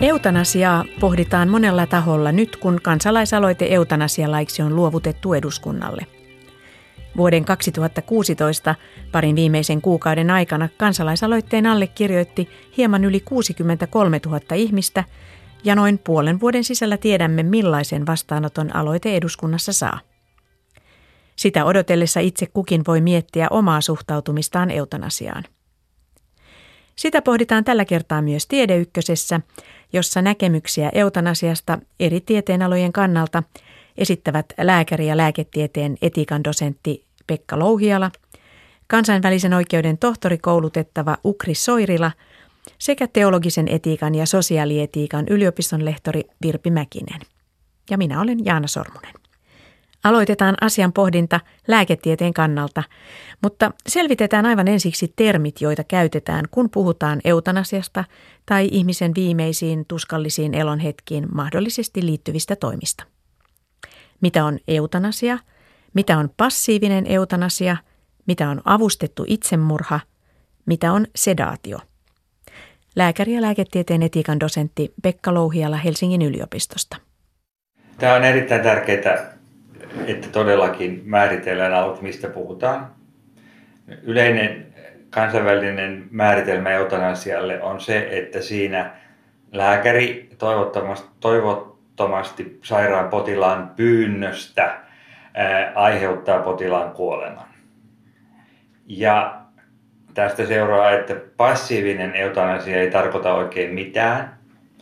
Eutanasiaa pohditaan monella taholla nyt, kun kansalaisaloite eutanasialaiksi on luovutettu eduskunnalle. Vuoden 2016 parin viimeisen kuukauden aikana kansalaisaloitteen allekirjoitti hieman yli 63 000 ihmistä ja noin puolen vuoden sisällä tiedämme, millaisen vastaanoton aloite eduskunnassa saa. Sitä odotellessa itse kukin voi miettiä omaa suhtautumistaan eutanasiaan. Sitä pohditaan tällä kertaa myös Tiede Ykkösessä, jossa näkemyksiä eutanasiasta eri tieteenalojen kannalta esittävät lääkäri ja lääketieteen etiikan dosentti Pekka Louhiala, kansainvälisen oikeuden tohtorikoulutettava Ukri Soirila sekä teologisen etiikan ja sosiaalietiikan yliopistonlehtori Virpi Mäkinen. Ja minä olen Jaana Sormunen. Aloitetaan asian pohdinta lääketieteen kannalta, mutta selvitetään aivan ensiksi termit, joita käytetään, kun puhutaan eutanasiasta tai ihmisen viimeisiin tuskallisiin elonhetkiin mahdollisesti liittyvistä toimista. Mitä on eutanasia? Mitä on passiivinen eutanasia? Mitä on avustettu itsemurha? Mitä on sedaatio? Lääkäri ja lääketieteen etiikan dosentti Pekka Louhiala Helsingin yliopistosta. Tämä on erittäin tärkeää, että todellakin määritellään, mistä puhutaan. Yleinen kansainvälinen määritelmä eutanasialle on se, että siinä lääkäri toivottomasti sairaan potilaan pyynnöstä aiheuttaa potilaan kuoleman. Ja tästä seuraa, että passiivinen eutanasia ei tarkoita oikein mitään.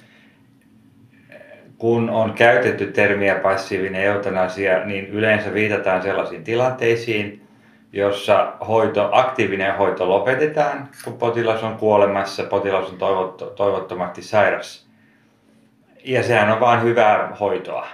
Kun on käytetty termiä passiivinen eutanasia, niin yleensä viitataan sellaisiin tilanteisiin, jossa aktiivinen hoito lopetetaan, kun potilas on kuolemassa, potilas on toivottomasti sairas. Ja sehän on vain hyvää hoitoa.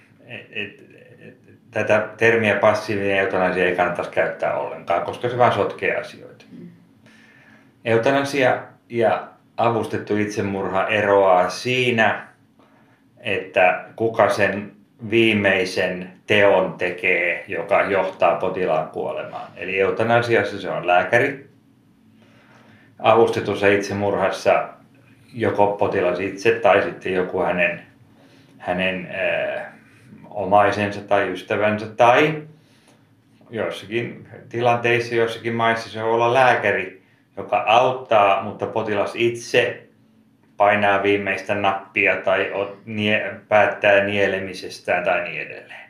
Tätä termiä passiivinen eutanasia ei kannattaisi käyttää ollenkaan, koska se vain sotkee asioita. Eutanasia ja avustettu itsemurha eroaa siinä, että kuka sen viimeisen teon tekee, joka johtaa potilaan kuolemaan. Eli eutanasiassa se on lääkäri. Avustetussa itsemurhassa joko potilas itse tai sitten joku hänen omaisensa tai ystävänsä tai joissakin tilanteissa, joissakin maissa se voi olla lääkäri, joka auttaa, mutta potilas itse painaa viimeistä nappia tai päättää nielemisestään tai niin edelleen.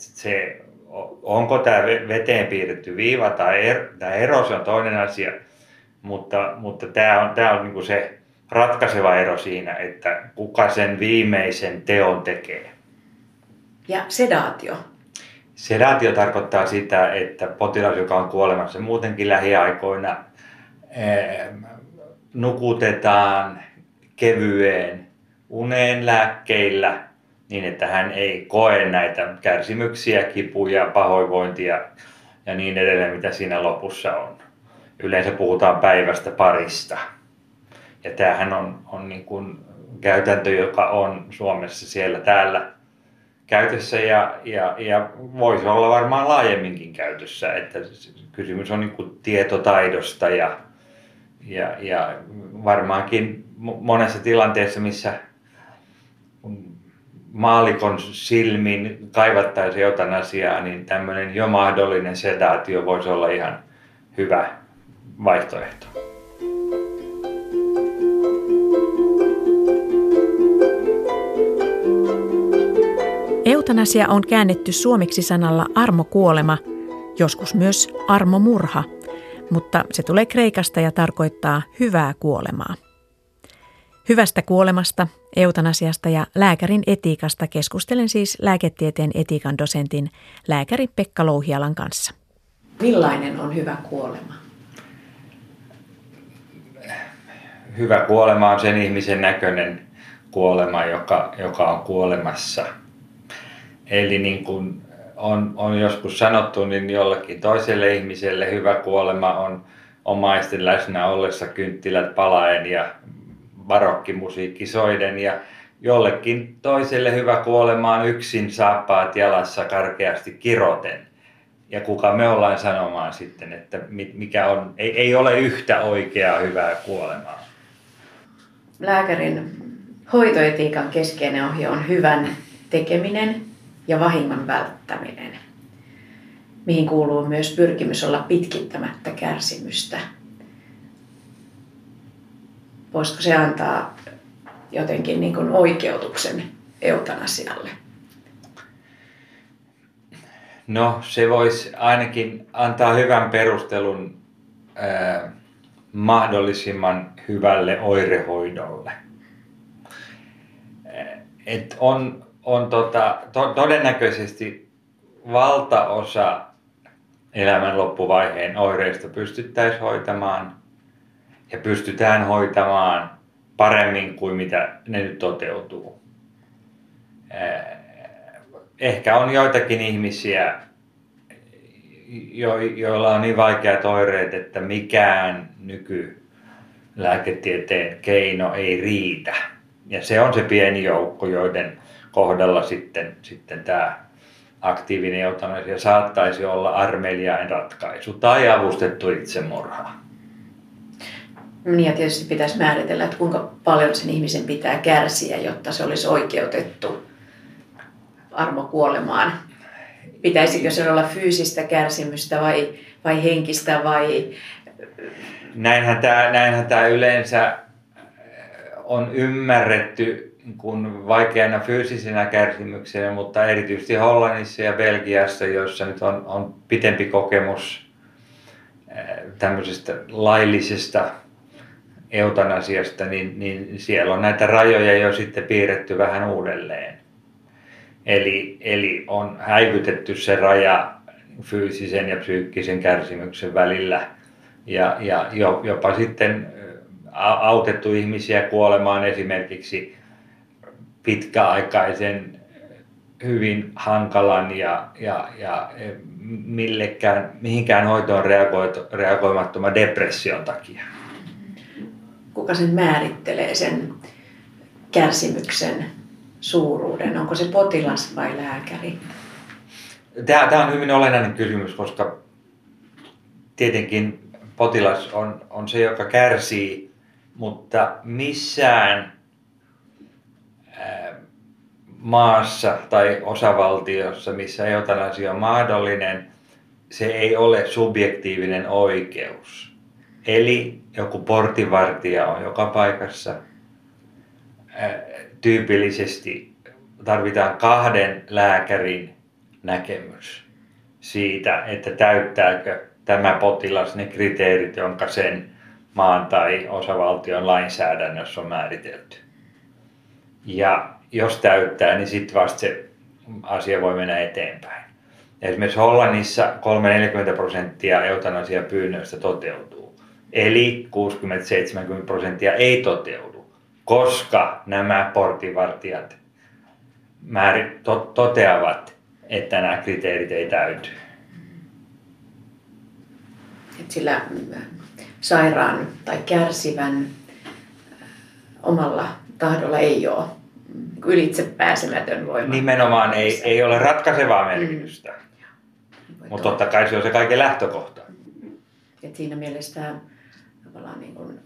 Onko tämä veteen piirretty viiva tai tämä ero, se on toinen asia, mutta tämä on niinku se ratkaiseva ero siinä, että kuka sen viimeisen teon tekee. Ja sedaatio? Sedaatio tarkoittaa sitä, että potilas, joka on kuolemassa muutenkin lähiaikoina, nukutetaan kevyeen uneen lääkkeillä niin, että hän ei koe näitä kärsimyksiä, kipuja, pahoinvointia ja niin edelleen, mitä siinä lopussa on. Yleensä puhutaan päivästä parista. Ja tämähän on niin kuin käytäntö, joka on Suomessa siellä täällä käytössä ja voisi olla varmaan laajemminkin käytössä. Että kysymys on niin kuin tietotaidosta ja varmaankin monessa tilanteessa, missä maallikon silmin kaivattaisiin eutanasiaa, niin tämmöinen jo mahdollinen sedaatio voisi olla ihan hyvä vaihtoehto. Eutanasia on käännetty suomeksi sanalla armokuolema, joskus myös armomurha, mutta se tulee kreikasta ja tarkoittaa hyvää kuolemaa. Hyvästä kuolemasta, eutanasiasta ja lääkärin etiikasta keskustelen siis lääketieteen etiikan dosentin lääkäri Pekka Louhialan kanssa. Millainen on hyvä kuolema? Hyvä kuolema on sen ihmisen näköinen kuolema, joka on kuolemassa. Eli niin kuin on joskus sanottu, niin jollekin toiselle ihmiselle hyvä kuolema on omaisten läsnä ollessa kynttilät palaen ja barokkimusiikki soiden, ja jollekin toiselle hyvä kuolema on yksin saappaat jalassa karkeasti kiroten. Ja kuka me ollaan sanomaan sitten, että mikä on, ei ole yhtä oikeaa hyvää kuolemaa. Lääkärin Hoitoetiikan keskeinen ohje on hyvän tekeminen ja vahingon välttäminen, mihin kuuluu myös pyrkimys olla pitkittämättä kärsimystä. Voisiko se antaa jotenkin niin kuin oikeutuksen eutanasialle? No, se voisi ainakin antaa hyvän perustelun mahdollisimman hyvälle oirehoidolle. Todennäköisesti valtaosa elämän loppuvaiheen oireista pystyttäisiin hoitamaan ja pystytään hoitamaan paremmin kuin mitä ne nyt toteutuu. Ehkä on joitakin ihmisiä, joilla on niin vaikeat oireet, että mikään nykylääketieteen keino ei riitä. Ja se on se pieni joukko, joiden kohdalla sitten tämä aktiivinen eutanasia saattaisi olla armeliain ratkaisu tai avustettu itsemurha. Niin ja tietysti pitäisi määritellä, että kuinka paljon sen ihmisen pitää kärsiä, jotta se olisi oikeutettu armokuolemaan. Pitäisikö se olla fyysistä kärsimystä vai henkistä vai... Näinhän tämä yleensä on ymmärretty kun vaikeana fyysisenä kärsimyksenä, mutta erityisesti Hollannissa ja Belgiassa, joissa nyt on pitempi kokemus tämmöisestä laillisesta eutanasiasta, niin siellä on näitä rajoja jo sitten piirretty vähän uudelleen. Eli on häivytetty se raja fyysisen ja psyykkisen kärsimyksen välillä ja jopa sitten autettu ihmisiä kuolemaan esimerkiksi pitkäaikaisen, hyvin hankalan ja mihinkään hoitoon reagoimattoman depression takia. Kuka sen määrittelee sen kärsimyksen suuruuden? Onko se potilas vai lääkäri? Tämä on hyvin olennainen kysymys, koska tietenkin potilas on se, joka kärsii, mutta missään maassa tai osavaltiossa, missä eutanasia on mahdollinen, se ei ole subjektiivinen oikeus. Eli joku portinvartija on joka paikassa. Tyypillisesti tarvitaan 2 lääkärin näkemys siitä, että täyttääkö tämä potilas ne kriteerit, jonka sen maan tai osavaltion lainsäädännössä on määritelty. Ja jos täyttää, niin sitten vasta se asia voi mennä eteenpäin. Esimerkiksi Hollannissa 30-40% eutanasiapyynnöistä toteutuu. Eli 60-70% ei toteudu, koska nämä portinvartijat toteavat, että nämä kriteerit ei täyty. Et sillä sairaan tai kärsivän omalla tahdolla ei ole ylitsepääsemätön voima. Nimenomaan ei ole ratkaisevaa merkitystä, mutta totta kai se on se kaiken lähtökohta. Et siinä mielessä tavallaan niin kuin,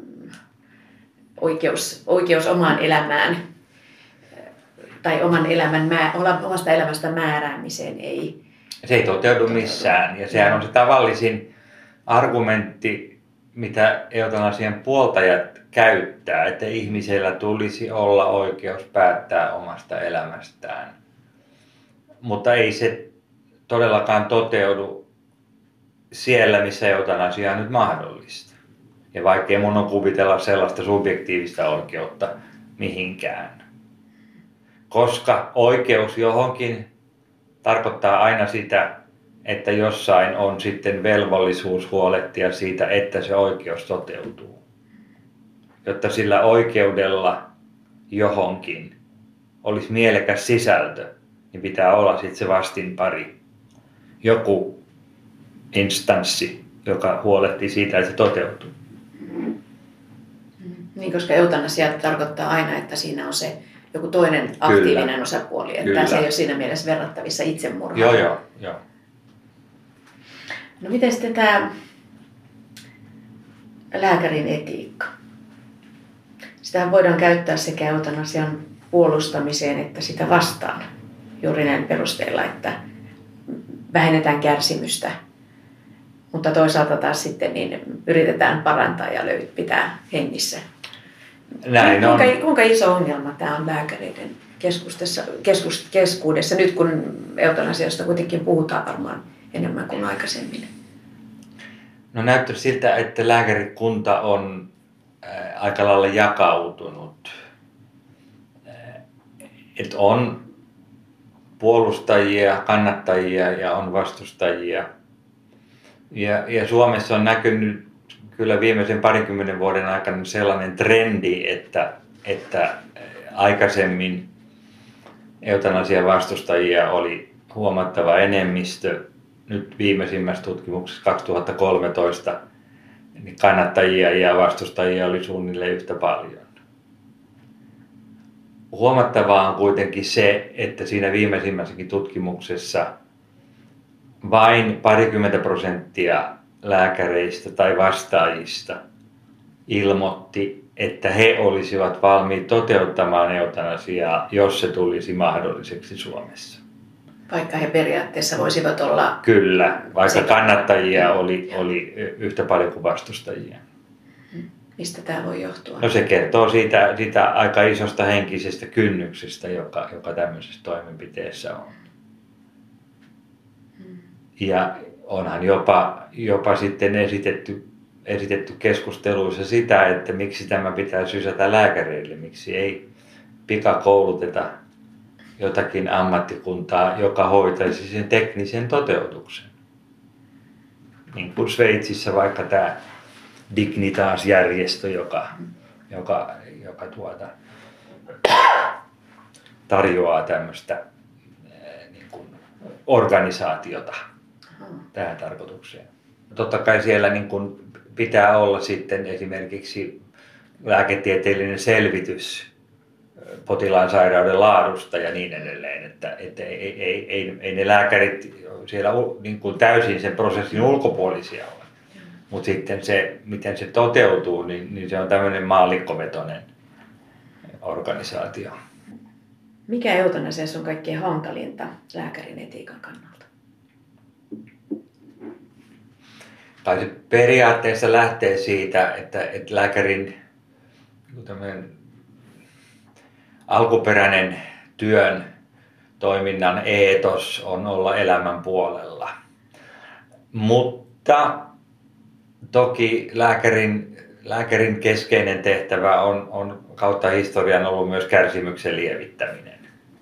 oikeus omaan elämään tai omasta elämästä määräämiseen ei... Se ei toteudu missään ja sehän on se tavallisin argumentti, mitä eutanasian puoltajat käyttää, että ihmisellä tulisi olla oikeus päättää omasta elämästään. Mutta ei se todellakaan toteudu siellä, missä eutanasia on nyt mahdollista. Ja vaikkei mun on kuvitella sellaista subjektiivista oikeutta mihinkään. Koska oikeus johonkin tarkoittaa aina sitä, että jossain on sitten velvollisuus huolehtia siitä, että se oikeus toteutuu. Jotta sillä oikeudella johonkin olisi mielekäs sisältö, niin pitää olla sitten se vastinpari. Joku instanssi, joka huolehtii siitä, että se toteutuu. Niin, koska eutanasia tarkoittaa aina, että siinä on se joku toinen aktiivinen osapuoli. Että se ei ole siinä mielessä verrattavissa itsemurhaan. Joo. No miten sitten tämä lääkärin etiikka? Sitähän voidaan käyttää sekä eutanasian puolustamiseen että sitä vastaan juuri näin perusteella, että vähennetään kärsimystä. Mutta toisaalta taas sitten niin yritetään parantaa ja pitää hengissä. Näin on. Kuinka iso ongelma tämä on lääkäreiden keskuudessa, nyt kun eutanasiasta kuitenkin puhutaan varmaan enemmän kuin aikaisemmin? No näyttää siltä, että lääkärikunta on aika lailla jakautunut. Että on puolustajia, kannattajia ja on vastustajia. Ja Suomessa on näkynyt kyllä viimeisen 20 vuoden aikana sellainen trendi, että aikaisemmin eutanasian vastustajia oli huomattava enemmistö. Nyt viimeisimmässä tutkimuksessa 2013 niin kannattajia ja vastustajia oli suunnilleen yhtä paljon. Huomattavaa on kuitenkin se, että siinä viimeisimmässäkin tutkimuksessa vain 20% lääkäreistä tai vastaajista ilmoitti, että he olisivat valmiit toteuttamaan eutanasiaa, jos se tulisi mahdolliseksi Suomessa. Vaikka he periaatteessa voisivat olla... Kyllä, vaikka kannattajia oli yhtä paljon kuin vastustajia. Mistä tämä voi johtua? No se kertoo siitä aika isosta henkisestä kynnyksestä, joka tämmöisessä toimenpiteessä on. Ja onhan jopa sitten esitetty keskusteluissa sitä, että miksi tämä pitää sysätä lääkäreille, miksi ei pikakouluteta jotakin ammattikuntaa, joka hoitaisi sen teknisen toteutuksen. Niin kuin Sveitsissä vaikka tämä Dignitas-järjestö, joka tarjoaa tämmöistä niin kuin organisaatiota tähän tarkoitukseen. Totta kai siellä niin kuin pitää olla sitten esimerkiksi lääketieteellinen selvitys potilaan sairauden laadusta ja niin edelleen, että ei ne lääkärit siellä niin kuin täysin sen prosessin ulkopuolisia ole. Mutta sitten se, miten se toteutuu, niin se on tämmöinen maallikkovetoinen organisaatio. Mikä eutanasiassa on kaikkein hankalinta lääkärin etiikan kannalta? Tai se periaatteessa lähtee siitä, että lääkärin alkuperäinen työn toiminnan eetos on olla elämän puolella. Mutta toki lääkärin keskeinen tehtävä on kautta historian ollut myös kärsimyksen lievittäminen.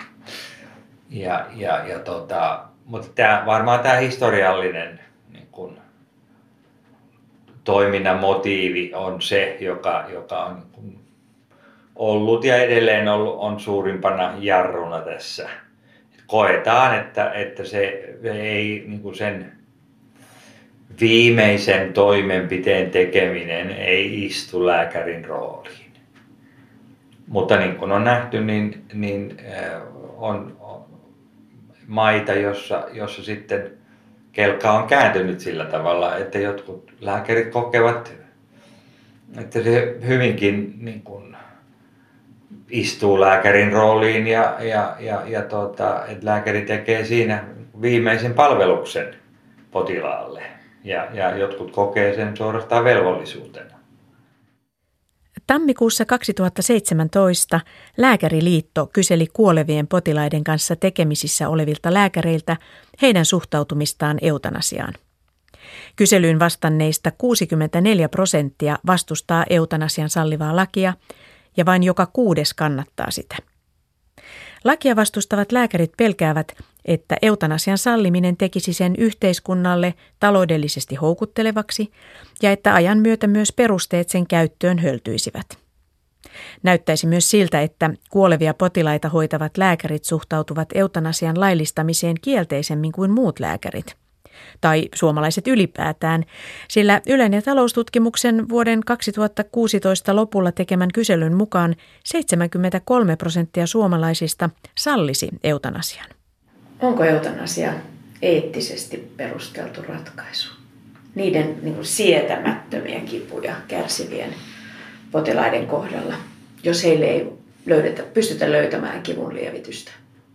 Mutta varmaan tämä historiallinen niin kun, toiminnan motiivi on se, joka on niin kun, ollut ja edelleen on suurimpana jarruna tässä. Koetaan, että se ei niin kun sen viimeisen toimenpiteen tekeminen ei istu lääkärin rooliin. Mutta niin kuin on nähty, niin on maita, jossa sitten kelkka on kääntynyt sillä tavalla, että jotkut lääkärit kokevat, että se hyvinkin niin kuin istuu lääkärin rooliin että lääkäri tekee siinä viimeisen palveluksen potilaalle. Ja jotkut kokee sen suorastaan velvollisuutena. Tammikuussa 2017 Lääkäriliitto kyseli kuolevien potilaiden kanssa tekemisissä olevilta lääkäreiltä heidän suhtautumistaan eutanasiaan. Kyselyyn vastanneista 64% vastustaa eutanasian sallivaa lakia ja vain joka 6. kannattaa sitä. Lakia vastustavat lääkärit pelkäävät, että eutanasian salliminen tekisi sen yhteiskunnalle taloudellisesti houkuttelevaksi ja että ajan myötä myös perusteet sen käyttöön höltyisivät. Näyttäisi myös siltä, että kuolevia potilaita hoitavat lääkärit suhtautuvat eutanasian laillistamiseen kielteisemmin kuin muut lääkärit. Tai suomalaiset ylipäätään, sillä Ylen ja taloustutkimuksen vuoden 2016 lopulla tekemän kyselyn mukaan 73% suomalaisista sallisi eutanasian. Onko eutanasia eettisesti perusteltu ratkaisu? Niiden sietämättömiä kipuja kärsivien potilaiden kohdalla. jos heille ei pystytä löytämään kivun lievitystä?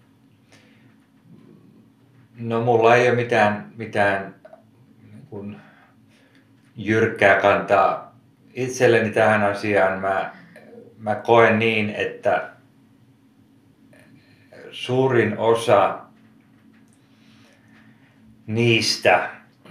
No mulla ei ole mitään niin kuin jyrkkää kantaa itselleni tähän asiaan. Mä koen niin, että suurin osa niistä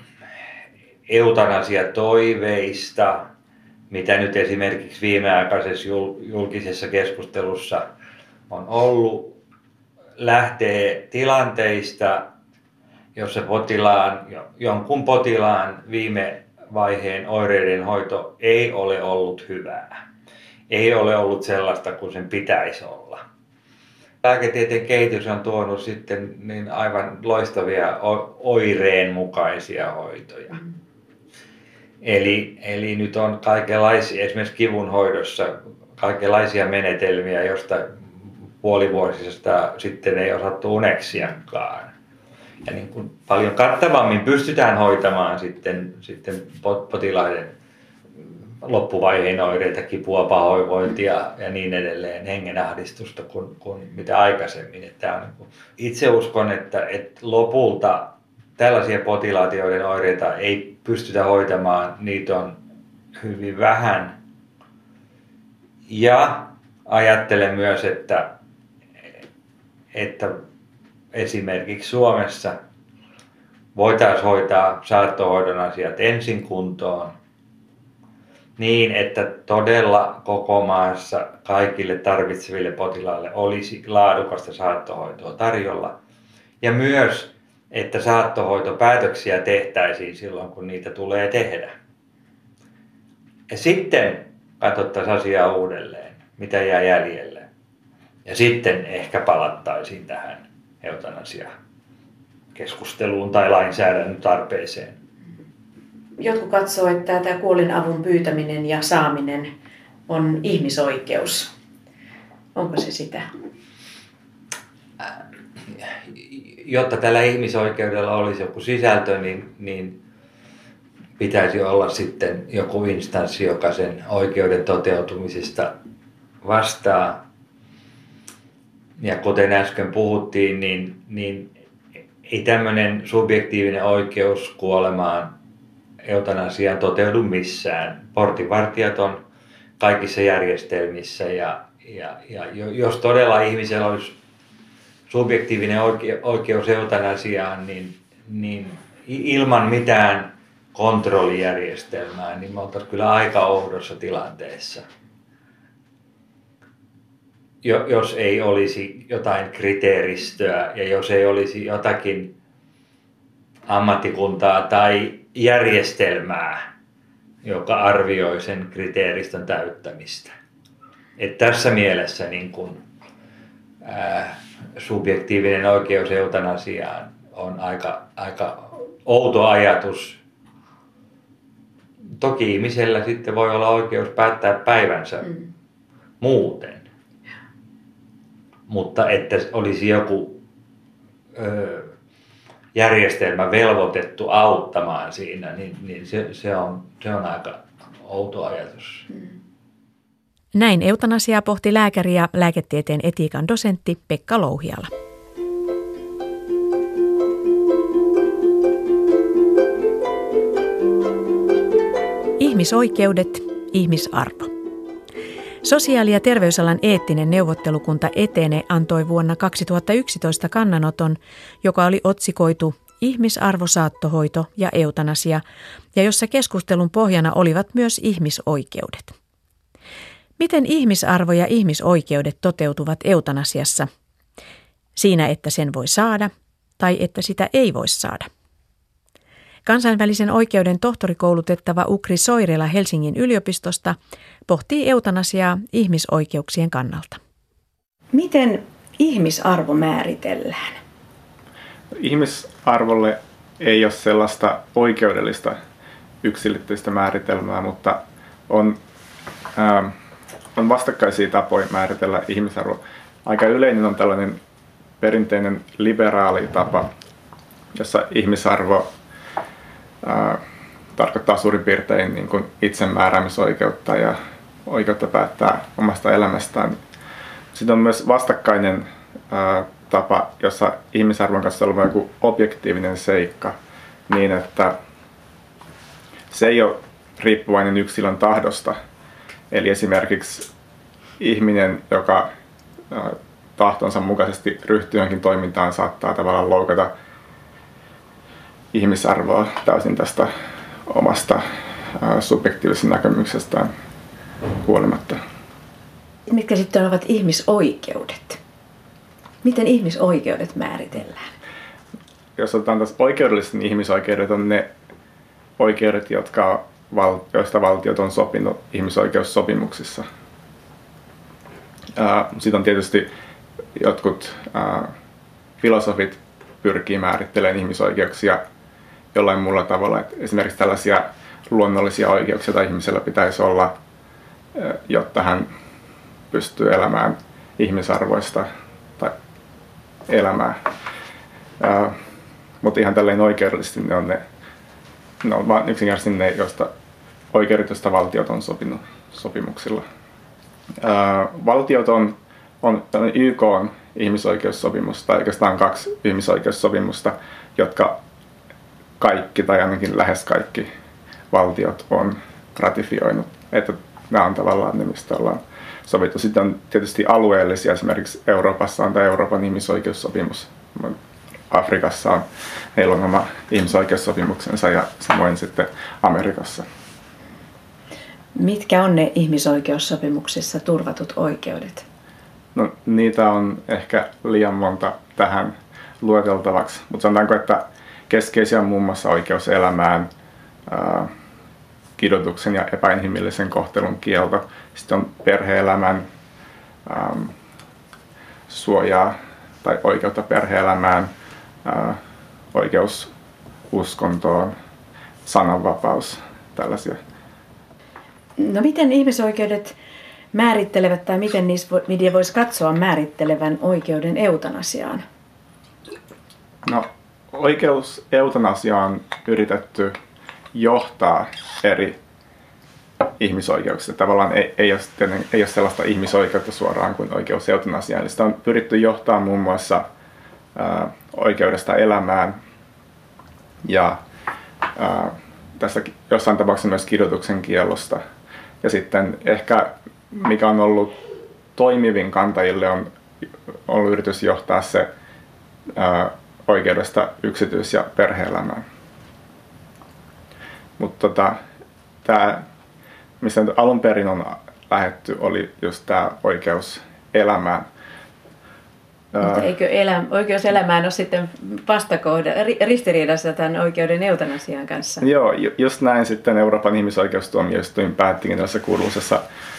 eutanasiatoiveista, mitä nyt esimerkiksi viimeaikaisessa julkisessa keskustelussa on ollut, lähtee tilanteista, jossa jonkun potilaan viime vaiheen oireiden hoito ei ole ollut hyvää. Ei ole ollut sellaista kuin sen pitäisi olla. Lääketieteen kehitys on tuonut sitten niin aivan loistavia oireenmukaisia hoitoja. Eli nyt on kaikenlaisia, esimerkiksi kivun hoidossa, kaikenlaisia menetelmiä, joista puolivuosista sitten ei osattu uneksiakaan. Ja niin kuin paljon kattavammin pystytään hoitamaan sitten potilaiden loppuvaiheen oireita, kipua, pahoinvointia ja niin edelleen, hengenahdistusta kuin mitä aikaisemmin. Että on niin kuin, itse uskon, että lopulta tällaisia potilaita, joiden oireita ei pystytä hoitamaan, niitä on hyvin vähän. Ja ajattelen myös, että esimerkiksi Suomessa voitaisiin hoitaa saattohoidon asiat ensin kuntoon niin, että todella koko maassa kaikille tarvitseville potilaille olisi laadukasta saattohoitoa tarjolla. Ja myös, että saattohoitopäätöksiä tehtäisiin silloin, kun niitä tulee tehdä. Ja sitten katsottaisiin asiaa uudelleen, mitä jää jäljelle. Ja sitten ehkä palattaisiin tähän eutanasia-keskusteluun tai lainsäädännön tarpeeseen. Jotkut katsoo, että tämä kuolinavun pyytäminen ja saaminen on ihmisoikeus. Onko se sitä? Jotta tällä ihmisoikeudella olisi joku sisältö, niin pitäisi olla sitten joku instanssi, joka sen oikeuden toteutumisesta vastaa. Ja kuten äsken puhuttiin, niin ei tämmöinen subjektiivinen oikeus kuolemaan eutanasiaan toteudu missään. Portinvartijat on kaikissa järjestelmissä ja jos todella ihmisellä olisi subjektiivinen oikeus eutanasiaan, niin ilman mitään kontrollijärjestelmää, niin me oltaisiin kyllä aika oudossa tilanteessa. Jos ei olisi jotain kriteeristöä ja jos ei olisi jotakin ammattikuntaa tai järjestelmää, joka arvioi sen kriteeristön täyttämistä. Että tässä mielessä niin kun, subjektiivinen oikeus eutanasiaan on aika outo ajatus. Toki ihmisellä sitten voi olla oikeus päättää päivänsä muuten. Mutta että olisi joku järjestelmä velvoitettu auttamaan siinä, niin se on aika outo ajatus. Näin eutanasiaa pohti lääkäri ja lääketieteen etiikan dosentti Pekka Louhiala. Ihmisoikeudet, ihmisarvo. Sosiaali- ja terveysalan eettinen neuvottelukunta Etene antoi vuonna 2011 kannanoton, joka oli otsikoitu Ihmisarvo, saattohoito ja eutanasia, ja jossa keskustelun pohjana olivat myös ihmisoikeudet. Miten ihmisarvo ja ihmisoikeudet toteutuvat eutanasiassa? Siinä, että sen voi saada tai että sitä ei voi saada. Kansainvälisen oikeuden tohtorikoulutettava Ukri Soirila Helsingin yliopistosta pohtii eutanasiaa ihmisoikeuksien kannalta. Miten ihmisarvo määritellään? Ihmisarvolle ei ole sellaista oikeudellista yksilöllistä määritelmää, mutta on vastakkaisia tapoja määritellä ihmisarvo. Aika yleinen on tällainen perinteinen liberaali tapa, jossa ihmisarvo tarkoittaa suurin piirtein niin kuin itsemääräämisoikeutta ja oikeutta päättää omasta elämästään. Sitten on myös vastakkainen tapa, jossa ihmisarvon kanssa on joku objektiivinen seikka, niin että se ei ole riippuvainen yksilön tahdosta. Eli esimerkiksi ihminen, joka tahtonsa mukaisesti ryhtyy johonkin toimintaan, saattaa tavallaan loukata ihmisarvoa täysin tästä omasta subjektiivisesta näkemyksestään huolimatta. Mitkä sitten ovat ihmisoikeudet? Miten ihmisoikeudet määritellään? Jos otetaan tässä oikeudelliset, niin ihmisoikeudet on ne oikeudet, joista valtiot on sopinut ihmisoikeussopimuksissa. Sitten on tietysti jotkut filosofit pyrkii määrittelemään ihmisoikeuksia jollain muulla tavalla. Et esimerkiksi tällaisia luonnollisia oikeuksia, joita ihmisellä pitäisi olla, jotta hän pystyy elämään ihmisarvoista tai elämää. Mutta ihan tälleen oikeudellisesti ne on vaan yksinkertaisesti ne, joista oikeudet, joista valtiot on sopinut sopimuksilla. Valtiot on YK:n ihmisoikeussopimus, tai oikeastaan 2 ihmisoikeussopimusta, jotka kaikki tai ainakin lähes kaikki valtiot on ratifioinut. Että nämä on tavallaan ne, mistä ollaan sovittu. Sitten on tietysti alueellisia, esimerkiksi Euroopassa on tämä Euroopan ihmisoikeussopimus. Afrikassa heillä on oma ihmisoikeussopimuksensa ja samoin sitten Amerikassa. Mitkä on ne ihmisoikeussopimuksessa turvatut oikeudet? No, niitä on ehkä liian monta tähän lueteltavaksi, mutta sanotaanko, että keskeisiä on muun muassa oikeus elämään, kidutuksen ja epäinhimillisen kohtelun kielto. Sitten on perhe-elämän suojaa tai oikeutta perhe-elämään, oikeus uskontoon, sananvapaus, tällaisia. No miten ihmisoikeudet määrittelevät tai miten niitä voisi katsoa määrittelevän oikeuden eutanasiaan? No, oikeus eutanasiaan on yritetty johtaa eri ihmisoikeuksia. Tavallaan ei ole sellaista ihmisoikeutta suoraan kuin oikeus eutanasiaan. Eli sitä on pyritty johtaa muun muassa oikeudesta elämään ja tässä jossain tapauksessa myös kidutuksen kiellosta. Ja sitten ehkä mikä on ollut toimivin kantajille on ollut yritys johtaa se oikeudesta yksityis- ja perhe-elämään. Mutta tämä, missä alun perin on lähdetty, oli just tämä oikeus elämään. Mutta eikö oikeus elämään ole sitten ristiriidassa tämän oikeuden eutanasian kanssa? Joo, just näin sitten Euroopan ihmisoikeustuomioistuin päättikin tässä kuuluisessa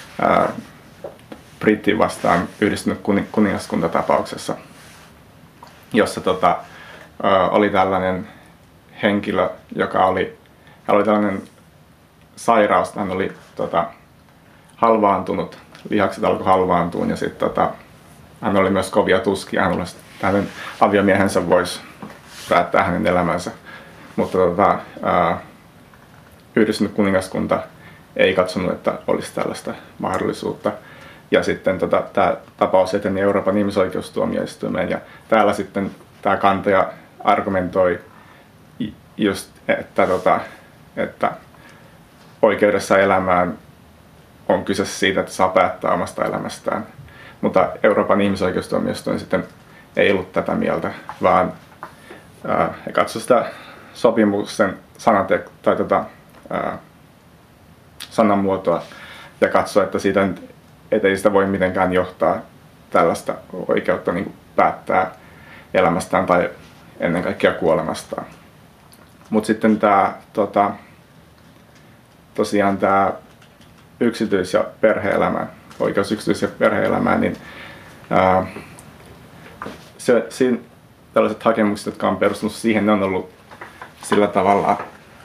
Britti vastaan yhdistynyt kuningaskuntatapauksessa, jossa oli tällainen henkilö, joka oli tällainen sairaus, hän oli halvaantunut, lihakset alkoi halvaantua ja sitten hän oli myös kovia tuskia, hänen aviomiehensä voisi päättää hänen elämänsä, mutta yhdistynyt kuningaskunta ei katsonut, että olisi tällaista mahdollisuutta. Ja sitten tämä tapaus eteni Euroopan ihmisoikeustuomioistuimeen ja täällä sitten tämä kantaja argumentoi just, että oikeudessa elämään on kyse siitä, että saa päättää omasta elämästään. Mutta Euroopan ihmisoikeustuomioistuin sitten ei ollut tätä mieltä, vaan he katsoivat sitä sopimuksen sanamuotoa ja katsoivat, että siitä ei sitä voi mitenkään johtaa tällaista oikeutta niin kuin päättää elämästään tai ennen kaikkea kuolemastaan. Mutta sitten tosiaan tämä yksityis- ja perhe-elämä, oikeus yksityis- ja perhe-elämään, niin siinä tällaiset hakemukset, jotka on perustunut siihen, ne on ollut sillä tavalla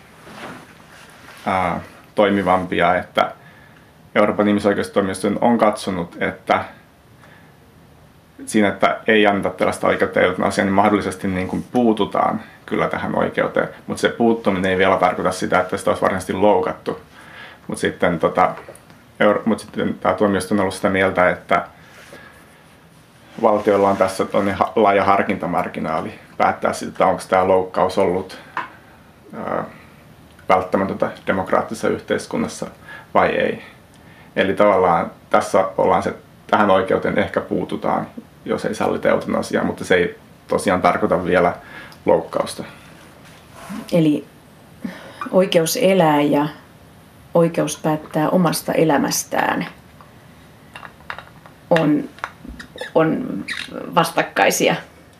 toimivampia, että Euroopan ihmisoikeustuomioistuin on katsonut, että siinä, että ei anneta tällaista oikeutta eutanasiaan, niin mahdollisesti niin kuin puututaan kyllä tähän oikeuteen, mutta se puuttuminen ei vielä tarkoita sitä, että sitä olisi varsinaisesti loukattu. Mutta sitten mutta sitten tämä tuomioistuin on ollut sitä mieltä, että valtiolla on tässä laaja harkintamarginaali päättää siitä, että onko tämä loukkaus ollut välttämätöntä demokraattisessa yhteiskunnassa vai ei. Eli tavallaan tässä ollaan tähän oikeuteen ehkä puututaan, jos ei sallita eutanasiaa, mutta se ei tosiaan tarkoita vielä loukkausta. Eli oikeus elää ja oikeus päättää omasta elämästään on vastakkaisia.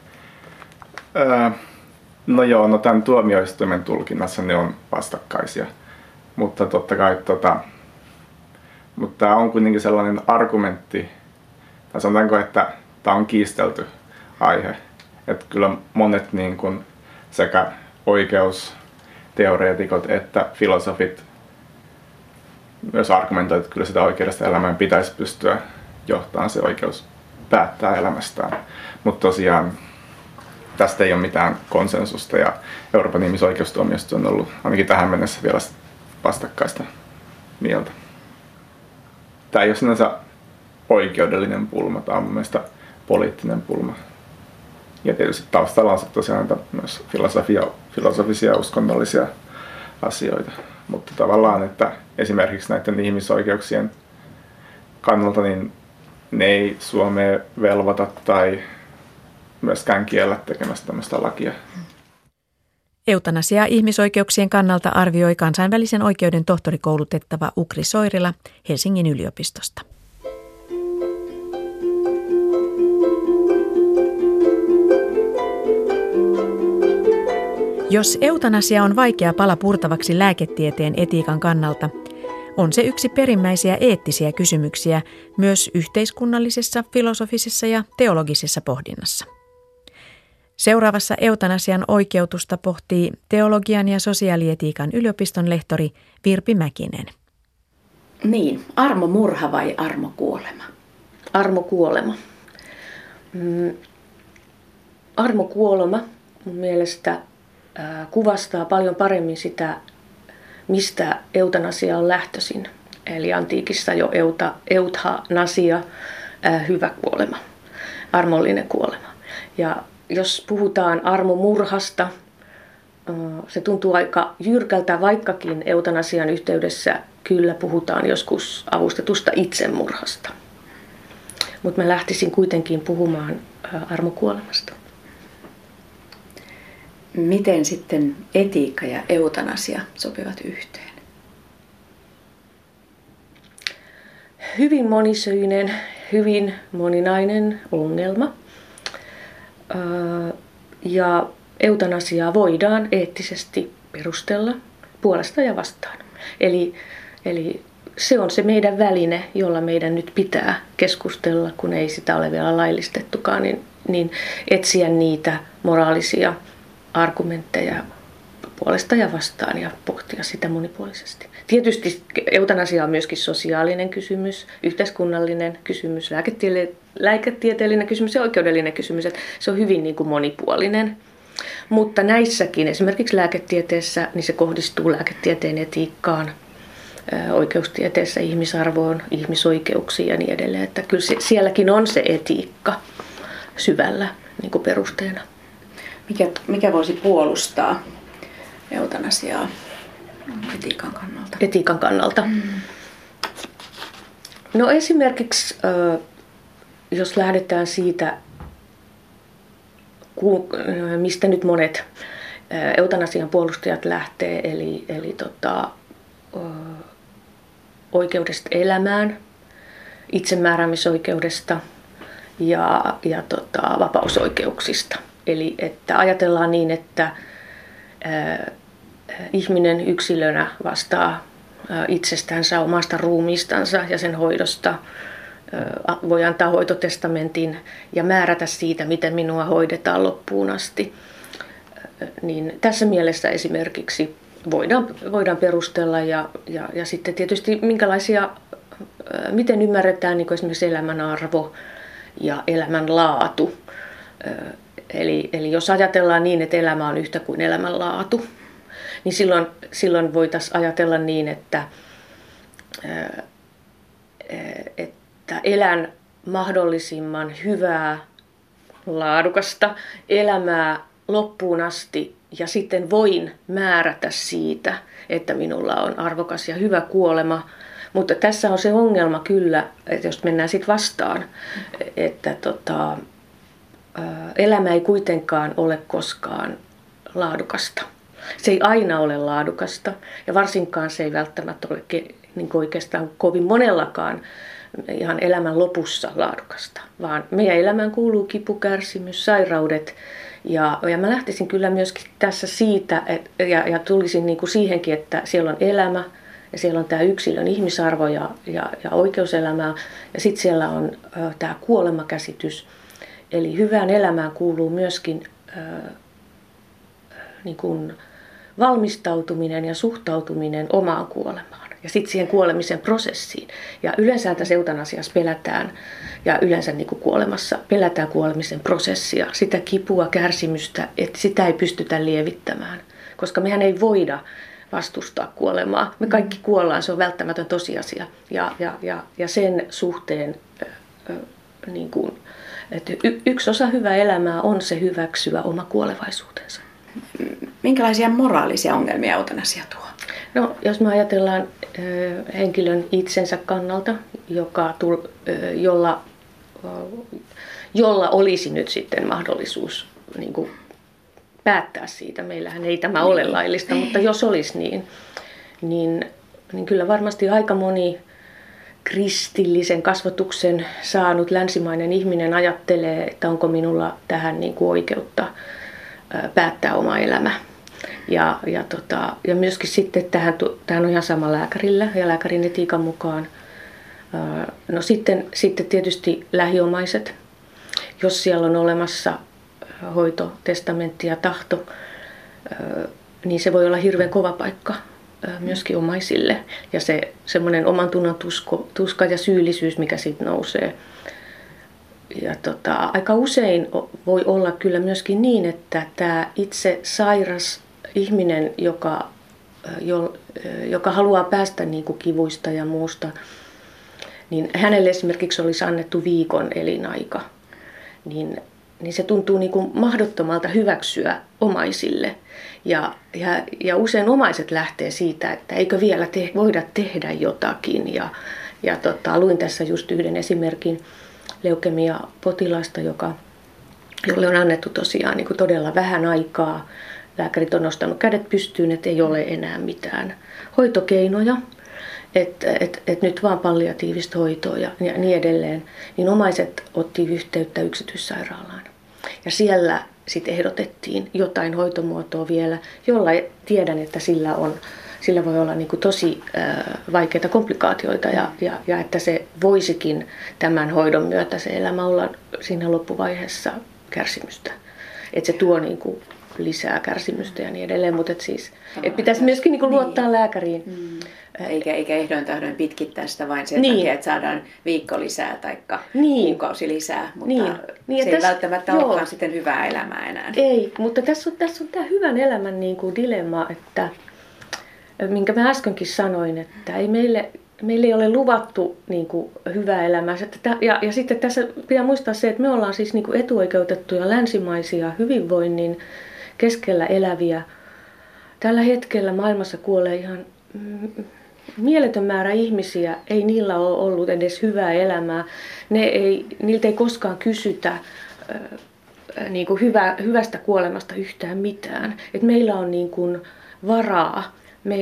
No joo, no tämän tuomioistuimen tulkinnassa ne on vastakkaisia, mutta totta kai mutta tämä on kuitenkin sellainen argumentti, tai sanotaanko, että tämä on kiistelty aihe. Että kyllä monet niin kuin sekä oikeusteoreetikot että filosofit myös argumentoivat, että kyllä sitä oikeudesta elämään pitäisi pystyä johtamaan se oikeus päättää elämästään. Mutta tosiaan tästä ei ole mitään konsensusta ja Euroopan ihmisoikeustuomioistuin on ollut ainakin tähän mennessä vielä vastakkaista mieltä. Tämä ei ole sinänsä oikeudellinen pulma, tämä on mun mielestä poliittinen pulma. Ja tietysti taustalla on tosiaan myös filosofisia ja uskonnollisia asioita. Mutta tavallaan, että esimerkiksi näiden ihmisoikeuksien kannalta niin ne ei Suomea velvoita tai myöskään kiellä tekemästä tämmöistä lakia. Eutanasiaa ihmisoikeuksien kannalta arvioi kansainvälisen oikeuden tohtorikoulutettava Ukri Soirila Helsingin yliopistosta. Jos eutanasia on vaikea pala purtavaksi lääketieteen etiikan kannalta, on se yksi perimmäisiä eettisiä kysymyksiä myös yhteiskunnallisessa, filosofisessa ja teologisessa pohdinnassa. Seuraavassa eutanasian oikeutusta pohtii teologian ja sosiaalietiikan yliopiston lehtori Virpi Mäkinen. Niin, armomurha vai armokuolema? Armokuolema. Armokuolema mun mielestä kuvastaa paljon paremmin sitä, mistä eutanasia on lähtöisin. Eli antiikissa jo euthanasia, hyvä kuolema, armollinen kuolema. Ja jos puhutaan armomurhasta, se tuntuu aika jyrkältä, vaikkakin eutanasian yhteydessä kyllä puhutaan joskus avustetusta itsemurhasta. Mutta mä lähtisin kuitenkin puhumaan armokuolemasta. Miten sitten etiikka ja eutanasia sopivat yhteen? Hyvin monisyinen, hyvin moninainen ongelma. Ja eutanasiaa voidaan eettisesti perustella puolesta ja vastaan. Eli se on se meidän väline, jolla meidän nyt pitää keskustella, kun ei sitä ole vielä laillistettukaan, niin etsiä niitä moraalisia argumentteja puolesta ja vastaan ja pohtia sitä monipuolisesti. Tietysti eutanasia on myöskin sosiaalinen kysymys, yhteiskunnallinen kysymys, lääketieteellinen kysymys ja oikeudellinen kysymys. Että se on hyvin niin kuin monipuolinen. Mutta näissäkin, esimerkiksi lääketieteessä, niin se kohdistuu lääketieteen etiikkaan, oikeustieteessä ihmisarvoon, ihmisoikeuksiin ja niin edelleen. Että kyllä sielläkin on se etiikka syvällä niin kuin perusteena. Mikä voisi puolustaa eutanasiaa etiikan kannalta? Etiikan kannalta. No esimerkiksi, jos lähdetään siitä, mistä nyt monet eutanasian puolustajat lähtee, eli oikeudesta elämään, itsemääräämisoikeudesta ja vapausoikeuksista. Eli että ajatellaan niin, että ihminen yksilönä vastaa itsestänsä, omasta ruumiistansa ja sen hoidosta. Voi antaa hoitotestamentin ja määrätä siitä, miten minua hoidetaan loppuun asti. Niin tässä mielessä esimerkiksi voidaan perustella ja sitten tietysti miten ymmärretään niin kuin esimerkiksi elämän arvo ja elämän laatu. Eli jos ajatellaan niin, että elämä on yhtä kuin elämänlaatu, niin silloin voitaisiin ajatella niin, että että elän mahdollisimman hyvää, laadukasta elämää loppuun asti ja sitten voin määrätä siitä, että minulla on arvokas ja hyvä kuolema. Mutta tässä on se ongelma kyllä, että jos mennään sitten vastaan, että elämä ei kuitenkaan ole koskaan laadukasta. Se ei aina ole laadukasta ja varsinkaan se ei välttämättä ole niin oikeastaan kovin monellakaan ihan elämän lopussa laadukasta, vaan meidän elämään kuuluu kipu, kärsimys, sairaudet. Ja mä lähtisin kyllä myöskin tässä siitä, ja tulisin niin kuin siihenkin, että siellä on elämä ja siellä on tämä yksilön ihmisarvo ja oikeuselämää ja sitten siellä on tämä kuolemakäsitys. Eli hyvään elämään kuuluu myöskin niin kuin valmistautuminen ja suhtautuminen omaan kuolemaan ja sitten siihen kuolemisen prosessiin. Ja yleensä tässä eutanasiassa pelätään ja yleensä niin kuin kuolemassa pelätään kuolemisen prosessia, sitä kipua, kärsimystä, että sitä ei pystytä lievittämään, koska mehän ei voida vastustaa kuolemaa. Me kaikki kuollaan, se on välttämätön tosiasia ja sen suhteen niin kuin, että yksi osa hyvää elämää on se hyväksyä oma kuolevaisuutensa. Minkälaisia moraalisia ongelmia eutanasia tuo? No, jos me ajatellaan henkilön itsensä kannalta, jolla olisi nyt sitten mahdollisuus niin kuin päättää siitä. Meillähän ei tämä ole laillista, mutta jos olisi niin kyllä varmasti aika moni kristillisen kasvatuksen saanut länsimainen ihminen ajattelee, että onko minulla tähän niin kuin oikeutta päättää oma elämä. Ja myöskin sitten tähän on ihan sama lääkärillä ja lääkärin etiikan mukaan. No sitten tietysti lähiomaiset, jos siellä on olemassa hoito, testamentti ja tahto, niin se voi olla hirveän kova paikka myöskin omaisille. Ja se semmoinen oman tunnon tuska ja syyllisyys, mikä siitä nousee. Ja aika usein voi olla kyllä myöskin niin, että tämä itse sairas ihminen, joka haluaa päästä niin kuin kivuista ja muusta, niin hänelle esimerkiksi olisi annettu viikon elinaika, niin se tuntuu niin kuin mahdottomalta hyväksyä omaisille. Ja usein omaiset lähtee siitä, että eikö vielä voida tehdä jotakin. Luin tässä just yhden esimerkin leukemia-potilasta, jolle on annettu tosiaan niin kuin todella vähän aikaa. Lääkärit on nostanut kädet pystyyn, että ei ole enää mitään hoitokeinoja, että nyt vaan palliatiivista hoitoa ja niin edelleen. Niin omaiset otti yhteyttä yksityissairaalaan. Ja siellä sitten ehdotettiin jotain hoitomuotoa vielä, jolla tiedän, että sillä voi olla niin kuin tosi vaikeita komplikaatioita ja että se voisikin tämän hoidon myötä se elämä olla siinä loppuvaiheessa kärsimystä. Että se tuo niin kuin lisää kärsimystä ja niin edelleen, mutta et pitäisi myöskin niin kuin luottaa lääkäriin. Eikä ehdoin tahdoin pitkittää sitä vain sen takia, että saadaan viikko lisää tai kuukausi lisää, mutta se ei välttämättä olekaan sitten hyvää elämää enää. Ei, mutta tässä on tämä hyvän elämän niin kuin dilemma, että minkä mä äskenkin sanoin, että ei meille ei ole luvattu niin kuin hyvää elämää. Ja sitten tässä pitää muistaa se, että me ollaan siis niin kuin etuoikeutettuja länsimaisia hyvinvoinnin keskellä eläviä. Tällä hetkellä maailmassa kuolee ihan mieletön määrä ihmisiä. Ei niillä ole ollut edes hyvää elämää. Niiltä ei koskaan kysytä niin kuin hyvästä kuolemasta yhtään mitään. Et meillä on niin kuin varaa.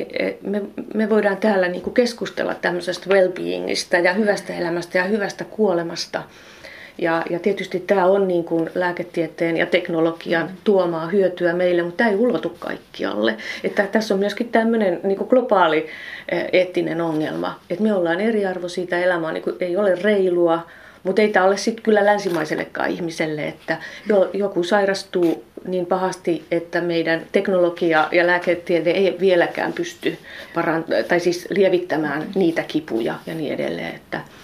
Me voidaan täällä niin kuin keskustella tämmöisestä well-beingistä ja hyvästä elämästä ja hyvästä kuolemasta. Ja tietysti tämä on niin kuin lääketieteen ja teknologian tuomaa hyötyä meille, mutta tämä ei ulotu kaikkialle. Että tässä on myöskin tämmöinen niin kuin globaali eettinen ongelma, että me ollaan eriarvoisia, tämä elämä on, niin kuin, ei ole reilua, mutta ei tämä ole sitten kyllä länsimaisellekaan ihmiselle, että joku sairastuu niin pahasti, että meidän teknologia ja lääketiede ei vieläkään pysty lievittämään niitä kipuja ja niin edelleen.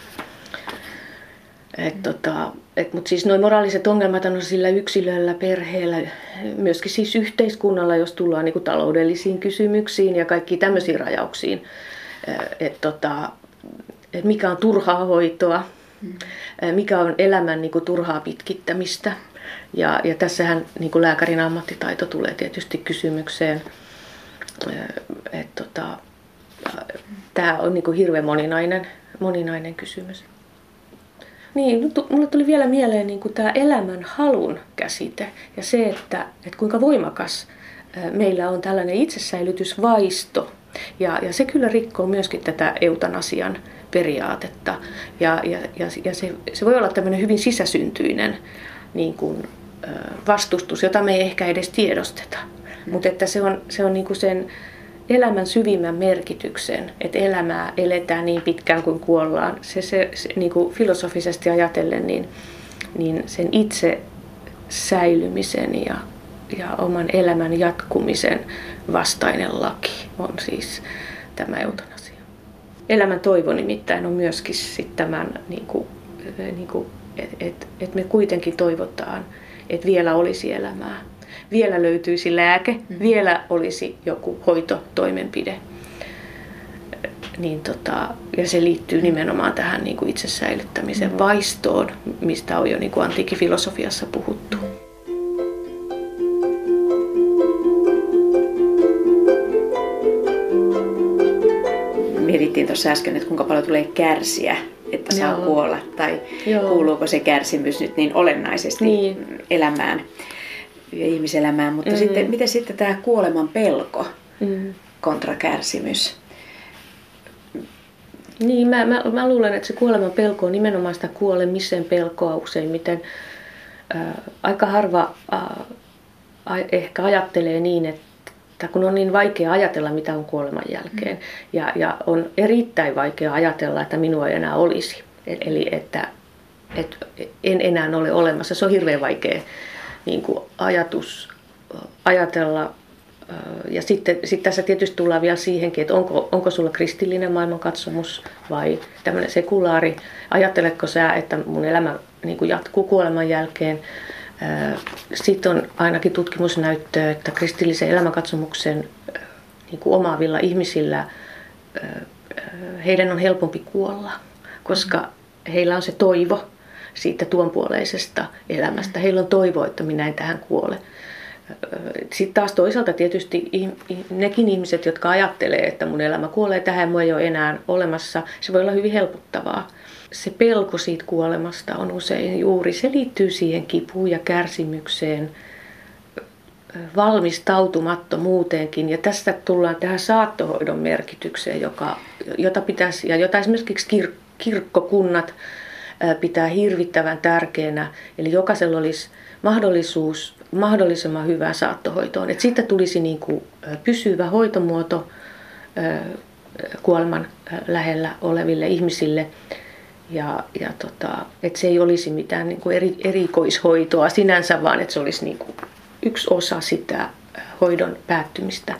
Mutta siis nuo moraaliset ongelmat on sillä yksilöllä, perheellä, myöskin siis yhteiskunnalla, jos tullaan niinku taloudellisiin kysymyksiin ja kaikkiin tämmöisiin rajauksiin. mikä on turhaa hoitoa, mikä on elämän niin kuin turhaa pitkittämistä. Ja tässähän niin kuin lääkärin ammattitaito tulee tietysti kysymykseen. Tämä on niin kuin hirveän moninainen kysymys. Niin, mulle tuli vielä mieleen niin kuin tämä elämän halun käsite ja se, että kuinka voimakas meillä on tällainen itsesäilytysvaisto. Ja se kyllä rikkoo myöskin tätä eutanasian periaatetta. Ja se voi olla tämmöinen hyvin sisäsyntyinen niin kuin, vastustus, jota me ei ehkä edes tiedosteta. Mutta että se on niin kuin sen elämän syvimmän merkityksen, että elämää eletään niin pitkään kuin kuollaan. Se niin kuin filosofisesti ajatellen, niin sen itse säilymisen ja oman elämän jatkumisen vastainen laki on siis tämä eutanasia. Elämän toivo nimittäin on myöskin sit tämän, että me kuitenkin toivotaan, että vielä olisi elämää. Vielä löytyisi lääke, vielä olisi joku hoitotoimenpide. Ja se liittyy nimenomaan tähän niin kuin itsesäilyttämisen vaistoon, mistä on jo niin kuin antiikin filosofiassa puhuttu. Mietittiin tuossa äsken, että kuinka paljon tulee kärsiä, että saa kuolla, tai kuuluuko se kärsimys nyt niin olennaisesti elämään ja ihmiselämään. Mutta miten sitten tämä kuoleman pelko kontra kärsimys? Niin, mä luulen, että se kuoleman pelko on nimenomaan sitä kuolemisen pelkoa useimmiten. Aika harva ehkä ajattelee niin, että kun on niin vaikea ajatella, mitä on kuoleman jälkeen, ja on erittäin vaikea ajatella, että minua ei enää olisi. Eli että en enää ole olemassa. Se on hirveän vaikea niin kuin ajatella. Ja sitten tässä tietysti tullaan vielä siihenkin, että onko sulla kristillinen maailmankatsomus vai tämmöinen sekulaari. Ajatteletko sä, että mun elämä niin kuin jatkuu kuoleman jälkeen? Sitten on ainakin tutkimusnäyttöä, että kristillisen elämänkatsomuksen niin kuin omaavilla ihmisillä heidän on helpompi kuolla, koska heillä on se toivo siitä tuonpuoleisesta elämästä. Heillä on toivo, että minä en tähän kuole. Sitten taas toisaalta tietysti nekin ihmiset, jotka ajattelee, että mun elämä kuolee tähän, mua ei ole enää olemassa, se voi olla hyvin helpottavaa. Se pelko siitä kuolemasta on usein juuri, se liittyy siihen kipuun ja kärsimykseen, valmistautumattomuuteenkin. Ja tästä tullaan tähän saattohoidon merkitykseen, jota esimerkiksi kirkkokunnat pitää hirvittävän tärkeänä. Eli jokaisella olisi mahdollisuus mahdollisimman hyvään saattohoitoon. Että siitä tulisi niin kuin pysyvä hoitomuoto kuoleman lähellä oleville ihmisille. Että se ei olisi mitään niin kuin erikoishoitoa sinänsä, vaan että se olisi niin kuin yksi osa sitä hoidon päättymistä.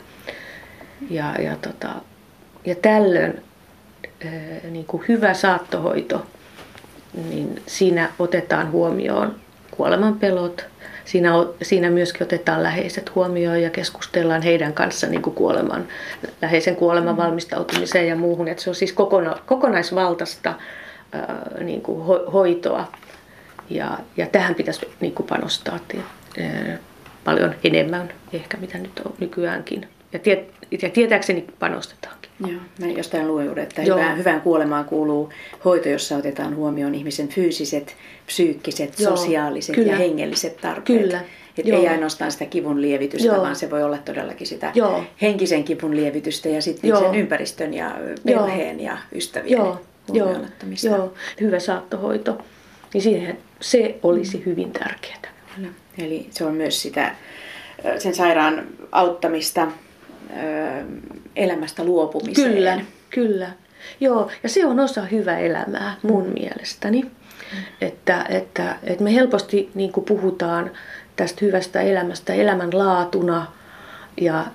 Ja tällöin niin kuin hyvä saattohoito, niin siinä otetaan huomioon kuoleman pelot. Siinä myöskin otetaan läheiset huomioon ja keskustellaan heidän kanssa niin kuin läheisen kuoleman valmistautumiseen ja muuhun. Että se on siis kokonaisvaltaista niin kuin hoitoa ja tähän pitäisi niin kuin panostaa paljon enemmän ehkä mitä nyt on nykyäänkin. Ja tietääkseni panostetaankin. Joo, mä jostain luin, että hyvään kuolemaan kuuluu hoito, jossa otetaan huomioon ihmisen fyysiset, psyykkiset, sosiaaliset ja hengelliset tarpeet. Ei ainoastaan sitä kivun lievitystä, vaan se voi olla todellakin sitä henkisen kivun lievitystä ja sitten sen ympäristön ja perheen ja ystävien huomioon ottamista. Joo, hyvä saattohoito, niin siihen se olisi hyvin tärkeää. Eli se on myös sitä, sen sairaan auttamista elämästä luopumiseen. Kyllä. Joo, ja se on osa hyvää elämää mun mielestäni. Että me helposti niin kuin puhutaan tästä hyvästä elämästä elämänlaatuna ja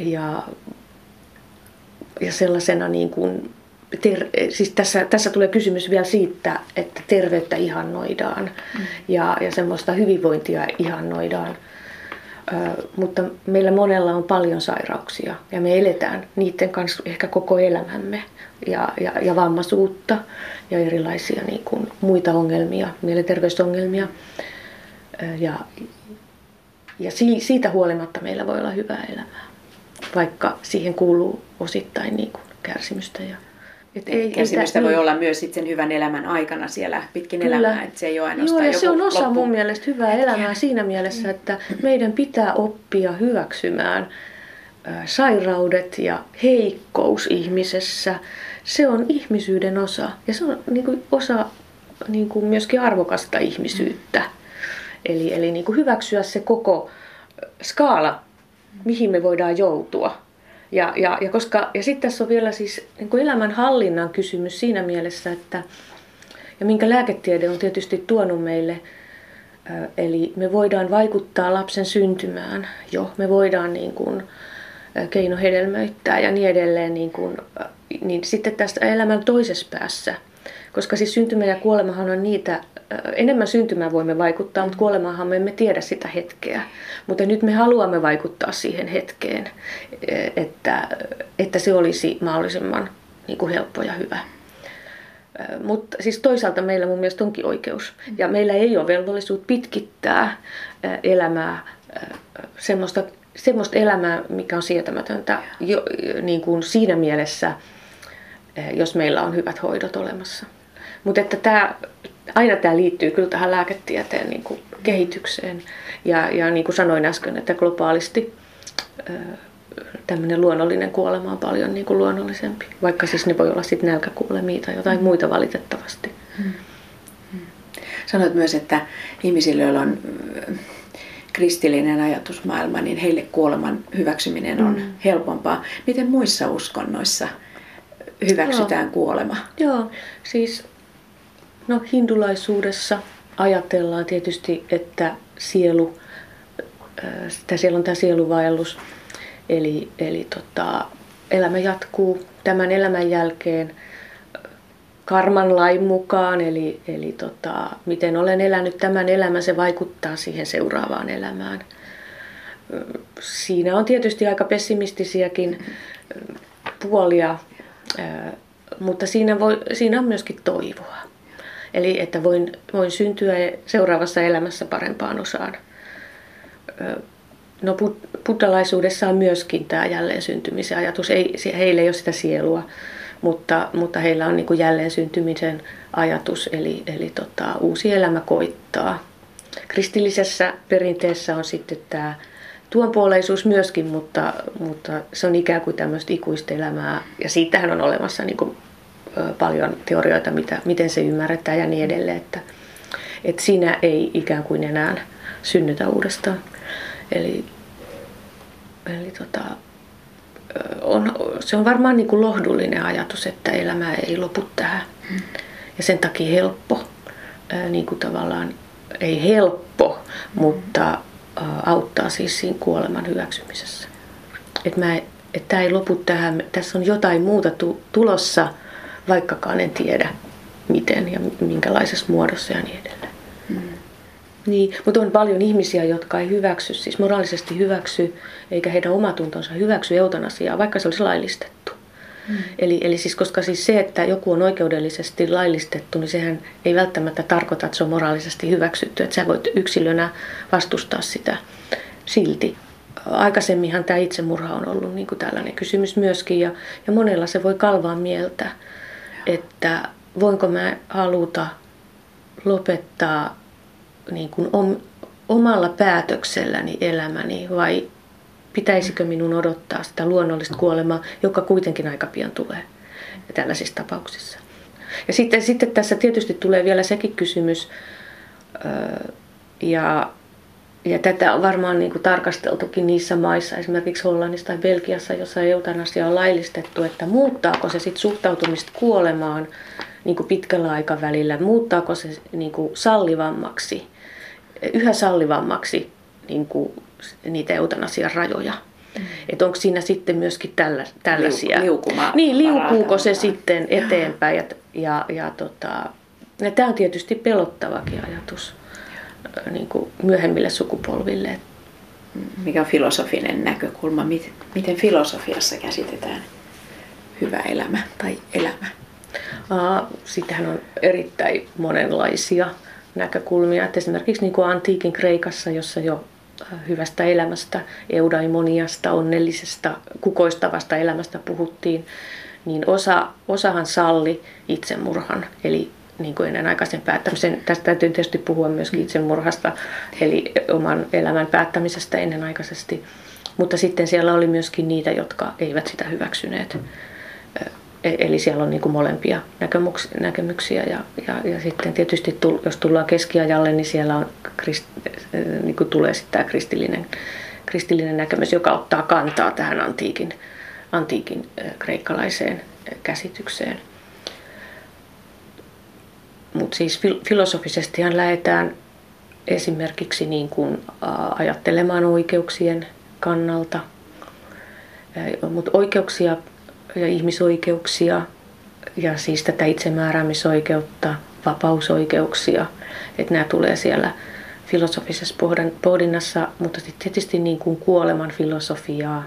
sellaisena niin kuin siis tässä tulee kysymys vielä siitä, että terveyttä ihannoidaan ja semmoista hyvinvointia ihannoidaan. Mutta meillä monella on paljon sairauksia ja me eletään niiden kanssa ehkä koko elämämme ja vammaisuutta ja erilaisia niin kuin muita ongelmia, mielenterveysongelmia. Ja siitä huolimatta meillä voi olla hyvää elämää, vaikka siihen kuuluu osittain niin kuin kärsimystä. Kärsimystä voi olla myös sen hyvän elämän aikana siellä pitkin elämää, että se ei ole ainoastaan joku se on osa mun mielestä hyvää elämää siinä mielessä, että meidän pitää oppia hyväksymään sairaudet ja heikkous ihmisessä. Se on ihmisyyden osa ja se on niin kuin osa niin kuin myöskin arvokasta ihmisyyttä. Eli niin kuin hyväksyä se koko skaala, mihin me voidaan joutua. Ja sitten tässä on vielä siis niin kuin elämänhallinnan kysymys siinä mielessä, että ja minkä lääketiede on tietysti tuonut meille, eli me voidaan vaikuttaa lapsen syntymään jo, me voidaan niin kuin keinohedelmöittää ja niin edelleen, niin sitten tästä elämän toisessa päässä, koska siis syntymä ja kuolemahan on niitä, enemmän syntymään voimme vaikuttaa, mutta kuolemaanhan me emme tiedä sitä hetkeä. Mutta nyt me haluamme vaikuttaa siihen hetkeen, että se olisi mahdollisimman niin kuin helppo ja hyvä. Mutta siis toisaalta meillä mun mielestä onkin oikeus. Ja meillä ei ole velvollisuus pitkittää elämää, semmoista elämää, mikä on sietämätöntä niin kuin siinä mielessä, jos meillä on hyvät hoidot olemassa. Mutta että aina tämä liittyy kyllä tähän lääketieteen niin kuin kehitykseen. Ja niin kuin sanoin äsken, että globaalisti tämmöinen luonnollinen kuolema on paljon niin kuin luonnollisempi. Vaikka siis ne voi olla sitten nälkäkuolemia tai jotain muita valitettavasti. Sanoit myös, että ihmisille, joilla on kristillinen ajatusmaailma, niin heille kuoleman hyväksyminen on helpompaa. Miten muissa uskonnoissa hyväksytään kuolema? Joo, siis hindulaisuudessa ajatellaan tietysti, että siellä on tämä sieluvaellus, eli elämä jatkuu tämän elämän jälkeen karman lain mukaan, eli miten olen elänyt tämän elämän, se vaikuttaa siihen seuraavaan elämään. Siinä on tietysti aika pessimistisiäkin puolia, mutta siinä on myöskin toivoa. Eli että voin syntyä seuraavassa elämässä parempaan osaan. No buddhalaisuudessa on myöskin tämä jälleen syntymisen ajatus. Heillä ei ole sitä sielua, mutta heillä on niin kuin jälleen syntymisen ajatus, eli uusi elämä koittaa. Kristillisessä perinteessä on sitten tämä tuonpuoleisuus myöskin, mutta se on ikään kuin tämmöistä ikuista elämää. Ja siitähän on olemassa niin kuin paljon teorioita, miten se ymmärretään ja niin edelleen, että siinä ei ikään kuin enää synnytä uudestaan. Eli se on varmaan niin kuin lohdullinen ajatus, että elämä ei lopu tähän. Ja sen takia helppo, niin kuin tavallaan ei helppo, mutta auttaa siis siinä kuoleman hyväksymisessä. Että tämä ei lopu tähän, tässä on jotain muuta tulossa, vaikkakaan en tiedä miten ja minkälaisessa muodossa ja niin edelleen. Niin, mutta on paljon ihmisiä, jotka ei hyväksy, siis moraalisesti hyväksy, eikä heidän omatuntonsa hyväksy eutanasiaa, vaikka se olisi laillistettu. Eli siis, koska siis se, että joku on oikeudellisesti laillistettu, niin sehän ei välttämättä tarkoita, että se on moraalisesti hyväksytty. Että sä voit yksilönä vastustaa sitä silti. Aikaisemminhan tämä itsemurha on ollut niin kuin tällainen kysymys myöskin, ja monella se voi kalvaa mieltä, että voinko mä haluta lopettaa niin kuin omalla päätökselläni elämäni vai pitäisikö minun odottaa sitä luonnollista kuolemaa, joka kuitenkin aika pian tulee tällaisissa tapauksissa. Ja sitten tässä tietysti tulee vielä sekin kysymys, ja tätä on varmaan niin kuin tarkasteltukin niissä maissa, esimerkiksi Hollannissa tai Belgiassa, jossa eutanasia on laillistettu, että muuttaako se sitten suhtautumista kuolemaan niin kuin pitkällä aikavälillä, muuttaako se niin kuin sallivammaksi, yhä sallivammaksi niin kuin niitä eutanasian rajoja. Että onko siinä sitten myöskin tällaisia. Liukuuko se sitten eteenpäin. Ja tämä on tietysti pelottavakin ajatus niin kuin myöhemmille sukupolville. mikä on filosofinen näkökulma, miten filosofiassa käsitetään hyvä elämä tai elämä? Sitähän on erittäin monenlaisia näkökulmia. Että esimerkiksi niin kuin antiikin Kreikassa, jossa jo hyvästä elämästä, eudaimoniasta, onnellisesta, kukoistavasta elämästä puhuttiin, niin osahan salli itsemurhan, eli niin kuin ennenaikaisen päättämisen. Tästä täytyy tietysti puhua myöskin itsemurhasta, eli oman elämän päättämisestä ennenaikaisesti. Mutta sitten siellä oli myöskin niitä, jotka eivät sitä hyväksyneet. Eli siellä on niin kuin molempia näkemyksiä ja sitten tietysti jos tullaan keskiajalle, niin siellä on, niin kuin tulee sitten tämä kristillinen näkemys, joka ottaa kantaa tähän antiikin kreikkalaiseen käsitykseen. Mutta siis filosofisestihan lähdetään esimerkiksi niin kuin ajattelemaan oikeuksien kannalta, mutta oikeuksia ja ihmisoikeuksia ja siis tätä itsemääräämisoikeutta, vapausoikeuksia, että nämä tulee siellä filosofisessa pohdinnassa, mutta sitten tietysti niin kuin kuoleman filosofiaa,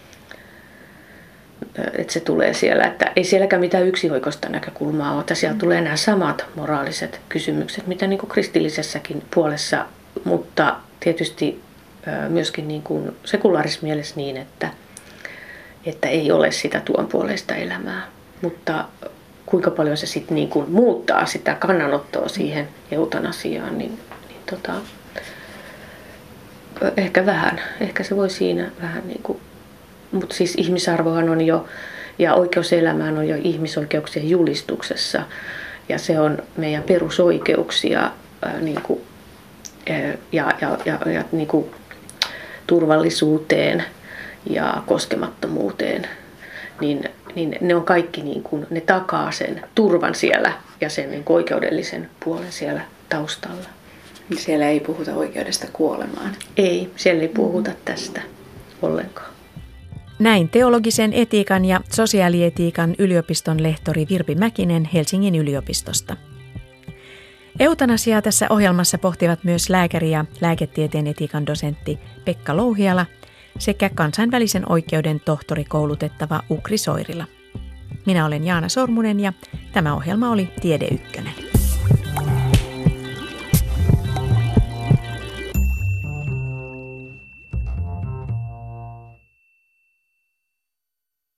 että se tulee siellä, että ei sielläkään mitään yksioikoista näkökulmaa ole, että siellä tulee nämä samat moraaliset kysymykset, mitä niin kuin kristillisessäkin puolessa, mutta tietysti myöskin niin kuin sekulaarismielessä niin, että ei ole sitä tuon puoleista elämää, mutta kuinka paljon se sitten niin kuin muuttaa sitä kannanottoa siihen eutanasiaan, niin ehkä vähän, ehkä se voi siinä vähän niin kuin, mutta siis ihmisarvohan on jo ja oikeus elämään on jo ihmisoikeuksien julistuksessa ja se on meidän perusoikeuksia niin kuin, ja niin kuin turvallisuuteen ja koskemattomuuteen, niin ne on kaikki, niin kuin, ne takaa sen turvan siellä ja sen niin kuin oikeudellisen puolen siellä taustalla. Siellä ei puhuta oikeudesta kuolemaan. Ei, siellä ei puhuta tästä ollenkaan. Näin teologisen etiikan ja sosiaalietiikan yliopiston lehtori Virpi Mäkinen Helsingin yliopistosta. Eutanasiaa tässä ohjelmassa pohtivat myös lääkäri ja lääketieteen etiikan dosentti Pekka Louhiala sekä kansainvälisen oikeuden tohtorikoulutettava Ukri Soirila. Minä olen Jaana Sormunen ja tämä ohjelma oli Tiede Ykkönen.